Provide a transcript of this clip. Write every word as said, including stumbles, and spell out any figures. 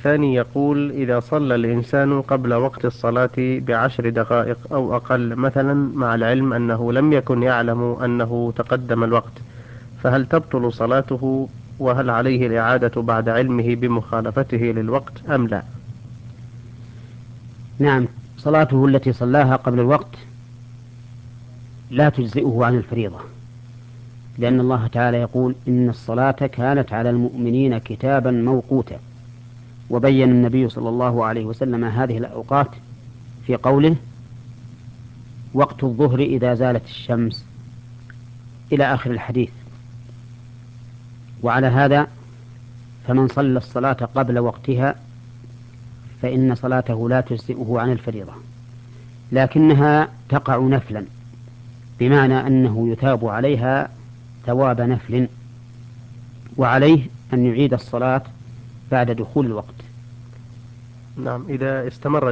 الثاني يقول: إذا صلى الإنسان قبل وقت الصلاة بعشر دقائق أو أقل مثلا، مع العلم أنه لم يكن يعلم أنه تقدم الوقت، فهل تبطل صلاته؟ وهل عليه الإعادة بعد علمه بمخالفته للوقت أم لا؟ نعم، صلاته التي صلاها قبل الوقت لا تجزئه عن الفريضة، لأن الله تعالى يقول: إن الصلاة كانت على المؤمنين كتابا موقوتا. وبين النبي صلى الله عليه وسلم هذه الأوقات في قوله: وقت الظهر إذا زالت الشمس، إلى آخر الحديث. وعلى هذا فمن صلى الصلاة قبل وقتها فإن صلاته لا تجزئه عن الفريضة، لكنها تقع نفلا، بمعنى أنه يثاب عليها ثواب نفل، وعليه أن يعيد الصلاة بعد دخول الوقت. نعم، إذا استمر